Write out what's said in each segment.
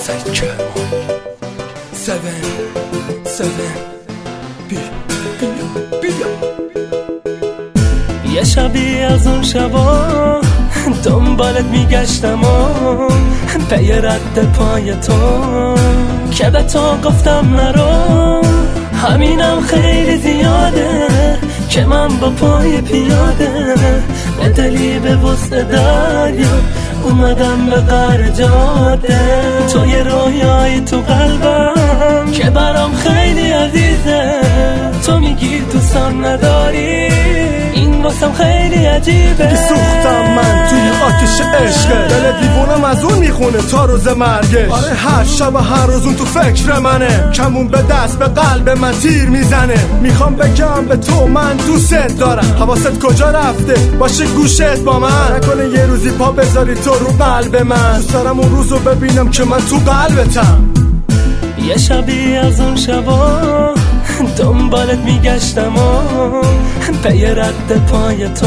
سعید کرمان 7 بیا یه شبی از اون شبا دنبالت میگشتم و پی رد پای تو که به تو گفتم نرو. همینم خیلی زیاده که من با پای پیاده به دلی به وسط دریا اومدم به قعر جاده. تو یه رویایی تو قلبم که برام خیلی عزیزه. تو میگی دوستم نداری، این واسم خیلی عجیبه. سوختم من توی آتش عشقه، دل دیوونم از اون میخونه تا روز مرگش. آره هر شب و هر روز اون تو فکر منه، کمون به دست به قلب من تیر میزنه. میخوام بگم به تو من دوست دارم، حواست کجا رفته باشه گوشت با من. نکنه یه روزی پا بذاری تو رو قلب من. دوست دارم اون روزو ببینم که من تو قلبتم. یه شبی از اون شبا دنبالت میگشتم و پی رد پای تو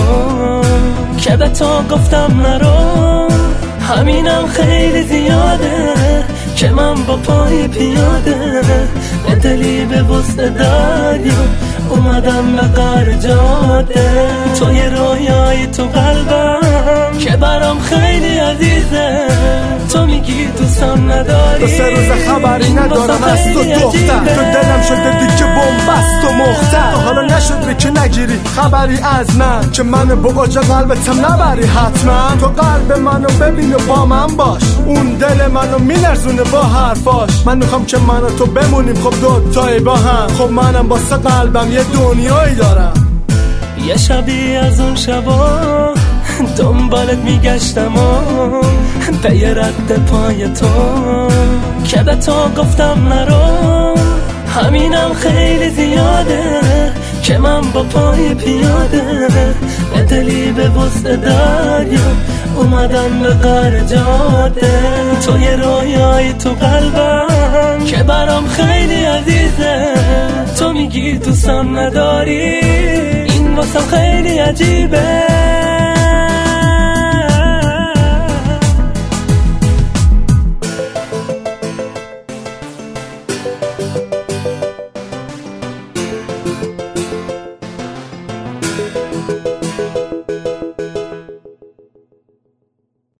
که به تو گفتم نرو. همینم خیلی زیاده که من با پای پیاده به دلی به وسط دریا اومدم به قعر جاده. تو یه رویایی تو قلبم که برام خیلی عزیزه. تو میگی دوستم نداری، 2-3 روز خبری ندارم از تو دختر. تو دلم شده دیگه بومبست و مختر. حالا نشد که نگیری خبری از من، که منو با اوج قلبتم نبری حتما. تو قلب منو ببین و با من باش، اون دل منو میلرزونه با حرفاش. من میخوام که من و تو بمونیم خب دوتایی با هم. خب منم واسه قلبم یه دنیایی دارم. یه شبی از اون شبا دنبالت میگشتم و پی رد پای تو که به تو گفتم نرو. همینم خیلی زیاده که من با پای پیاده به دلی به وسط دریا اومدم به قعر جاده. تو یه رویایی تو قلبم که برام خیلی عزیزه. تو میگی دوستم نداری، این واسم خیلی عجیبه.